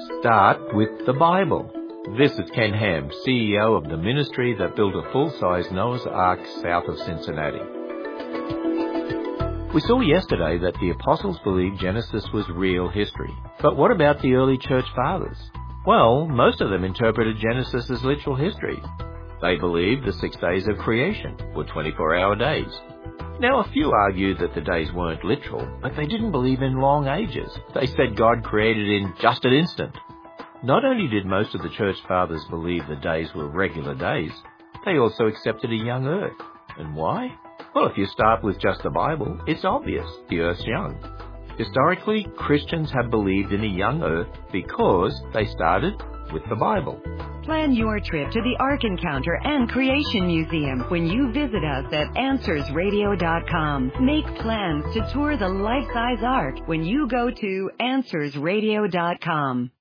Start with the Bible. This is Ken Ham, CEO of the ministry that built a full-size Noah's Ark south of Cincinnati. We saw yesterday that the apostles believed Genesis was real history. But what about the early church fathers? Well, most of them interpreted Genesis as literal history. They believed the 6 days of creation were 24-hour days. Now, a few argued that the days weren't literal, but they didn't believe in long ages. They said God created in just an instant. Not only did most of the church fathers believe the days were regular days, they also accepted a young earth. And why? Well, if you start with just the Bible, it's obvious. The earth's young. Historically, Christians have believed in a young earth because they started with the Bible. Plan your trip to the Ark Encounter and Creation Museum when you visit us at AnswersRadio.com. Make plans to tour the life-size Ark when you go to AnswersRadio.com.